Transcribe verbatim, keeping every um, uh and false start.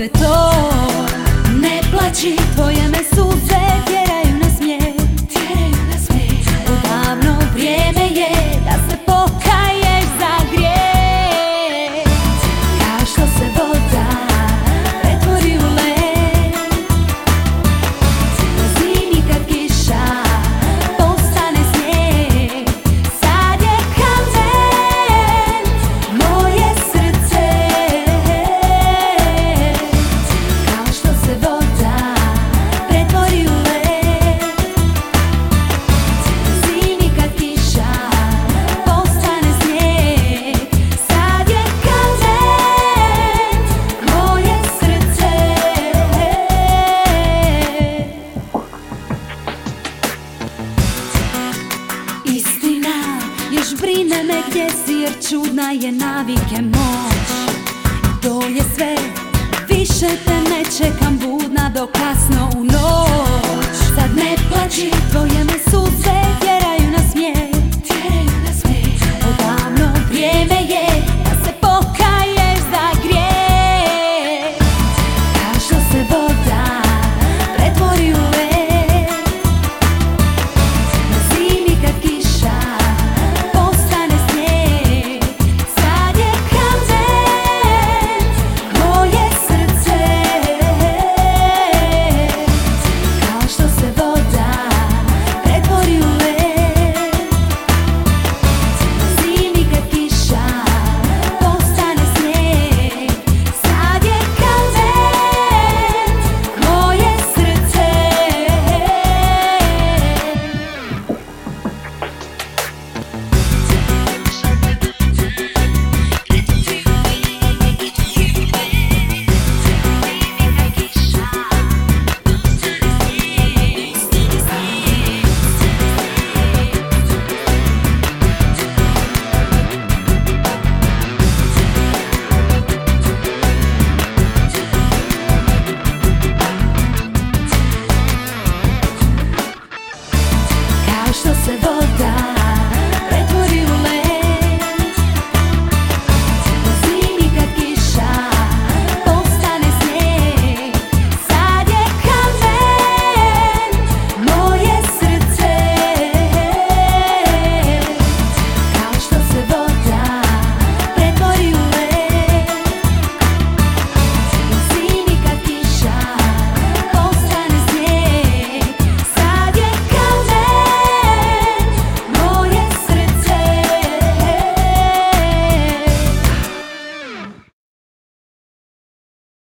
sve to. Ne plaći, tvoje me suze tjeraju na smijeh. Odavno vrijeme je da se pokaješ za grijeh. Kao što se voda pretvori u led, na zimi kad kiša postane snijeg. Sad je kamen moje srce. Kao što se voda pretvori u led, na zimi kad kiša postane snijeg. Sad je kamen moje srce. Istina, još brine me gdje si, jer čudna je navike moć. To je sve, više te ne čekam budna do kasno u noć. Sad ne plaći, tvoje